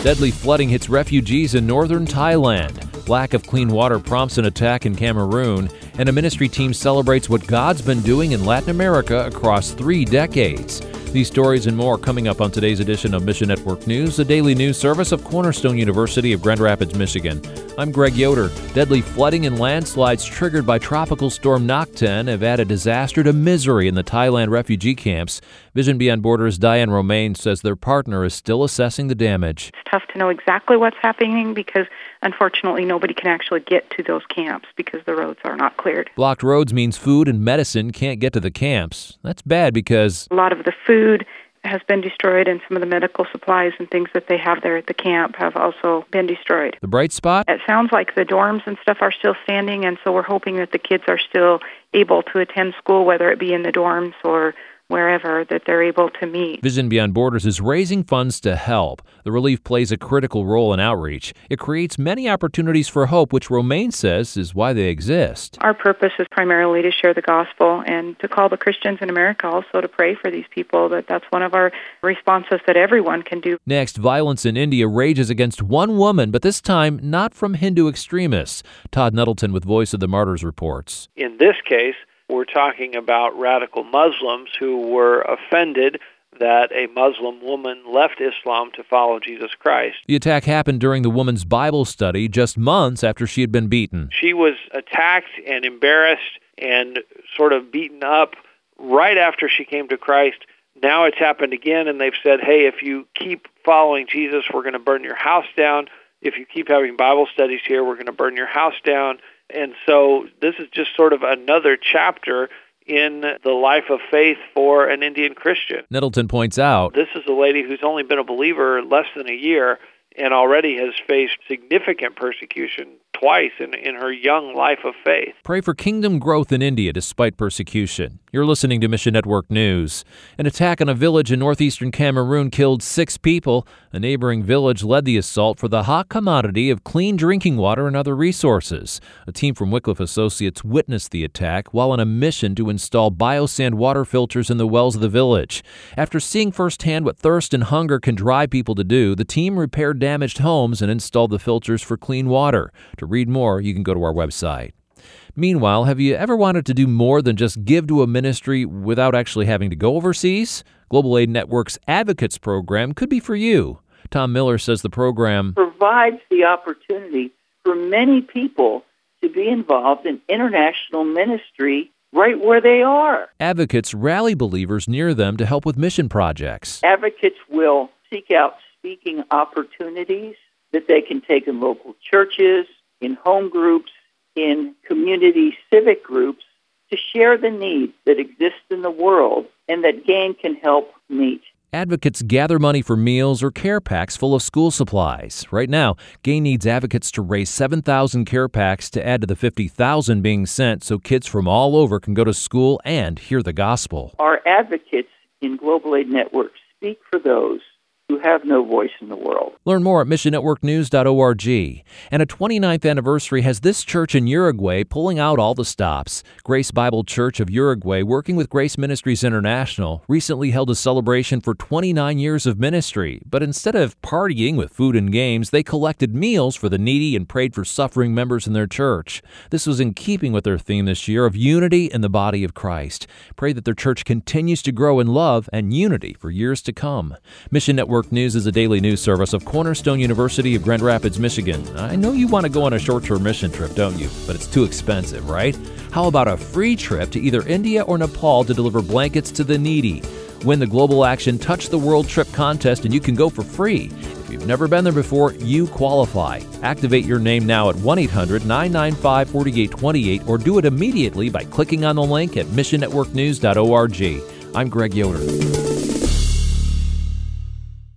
Deadly flooding hits refugees in northern Thailand. Lack of clean water prompts an attack in Cameroon. And a ministry team celebrates what God's been doing in Latin America across 3 decades. These stories and more coming up on today's edition of Mission Network News, the daily news service of Cornerstone University of Grand Rapids, Michigan. I'm Greg Yoder. Deadly flooding and landslides triggered by Tropical Storm Nakten have added disaster to misery in the Thailand refugee camps. Vision Beyond Borders' Diane Romaine says their partner is still assessing the damage. It's tough to know exactly what's happening because, unfortunately, nobody can actually get to those camps because the roads are not cleared. Blocked roads means food and medicine can't get to the camps. That's bad because a lot of the food has been destroyed, and some of the medical supplies and things that they have there at the camp have also been destroyed. The bright spot? It sounds like the dorms and stuff are still standing, and so we're hoping that the kids are still able to attend school, whether it be in the dorms or wherever, that they're able to meet. Vision Beyond Borders is raising funds to help. The relief plays a critical role in outreach. It creates many opportunities for hope, which Romaine says is why they exist. Our purpose is primarily to share the gospel and to call the Christians in America also to pray for these people. That's one of our responses that everyone can do. Next, violence in India rages against one woman, but this time not from Hindu extremists. Todd Nettleton with Voice of the Martyrs reports. In this case, we're talking about radical Muslims who were offended that a Muslim woman left Islam to follow Jesus Christ. The attack happened during the woman's Bible study just months after she had been beaten. She was attacked and embarrassed and sort of beaten up right after she came to Christ. Now it's happened again, and they've said, hey, if you keep following Jesus, we're going to burn your house down. If you keep having Bible studies here, we're going to burn your house down. And so this is just sort of another chapter in the life of faith for an Indian Christian. Nettleton points out, this is a lady who's only been a believer less than a year and already has faced significant persecution twice in her young life of faith. Pray for kingdom growth in India despite persecution. You're listening to Mission Network News. An attack on a village in northeastern Cameroon killed 6 people. A neighboring village led the assault for the hot commodity of clean drinking water and other resources. A team from Wycliffe Associates witnessed the attack while on a mission to install biosand water filters in the wells of the village. After seeing firsthand what thirst and hunger can drive people to do, the team repaired damaged homes and installed the filters for clean water. To read more, you can go to our website. Meanwhile, have you ever wanted to do more than just give to a ministry without actually having to go overseas? Global Aid Network's Advocates program could be for you. Tom Miller says the program provides the opportunity for many people to be involved in international ministry right where they are. Advocates rally believers near them to help with mission projects. Advocates will seek out speaking opportunities that they can take in local churches, in home groups, in community civic groups to share the needs that exist in the world and that GAIN can help meet. Advocates gather money for meals or care packs full of school supplies. Right now, GAIN needs advocates to raise 7,000 care packs to add to the 50,000 being sent so kids from all over can go to school and hear the gospel. Our advocates in Global Aid Network speak for those who have no voice in the world. Learn more at missionnetworknews.org. And a 29th anniversary has this church in Uruguay pulling out all the stops. Grace Bible Church of Uruguay, working with Grace Ministries International, recently held a celebration for 29 years of ministry. But instead of partying with food and games, they collected meals for the needy and prayed for suffering members in their church. This was in keeping with their theme this year of unity in the body of Christ. Pray that their church continues to grow in love and unity for years to come. Mission Network News is a daily news service of Cornerstone University of Grand Rapids, Michigan. I know you want to go on a short-term mission trip, don't you? But it's too expensive, right? How about a free trip to either India or Nepal to deliver blankets to the needy? Win the Global Action Touch the World Trip contest and you can go for free. If you've never been there before, you qualify. Activate your name now at 1-800-995-4828 or do it immediately by clicking on the link at missionnetworknews.org. I'm Greg Yoder.